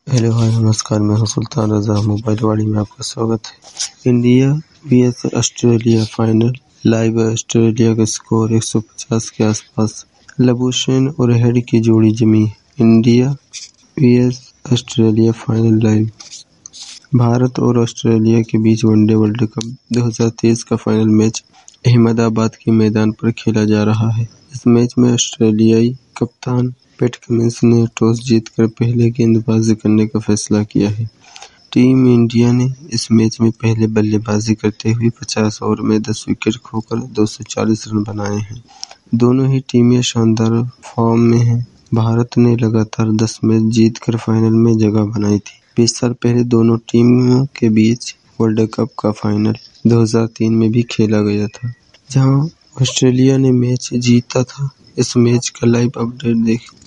Hello hi नमस्कार, मैं हूं सुल्तान रजा। मोबाइल वाड़ी में आपका स्वागत है। India V S Australia final live. Australia का स्कोर 150 के आसपास। लबूशेन और हेड की जोड़ी जमी। India V S Australia final live. Bharat और ऑस्ट्रेलिया के बीच वनडे वर्ल्ड कप 2023 का फाइनल मैच अहमदाबाद के मैदान पर खेला जा रहा है। इस मैच में ऑस्ट्रेलियाई कप्तान पैट कमिंस ने टॉस जीतकर पहले गेंदबाजी करने का फैसला किया है। टीम इंडिया ने इस मैच में पहले बल्लेबाजी करते हुए 50 ओवर में 10 विकेट खोकर 240 रन बनाए हैं। दोनों ही टीमें शानदार फॉर्म में हैं। भारत ने लगातार 10 मैच जीतकर फाइनल में जगह बनाई थी। 20 साल पहले दोनों टीमों के बीच वर्ल्ड कप का फाइनल 2003 में भी खेला गया था, जहां ऑस्ट्रेलिया ने मैच जीता था। इस मैच का लाइव अपडेट देखें।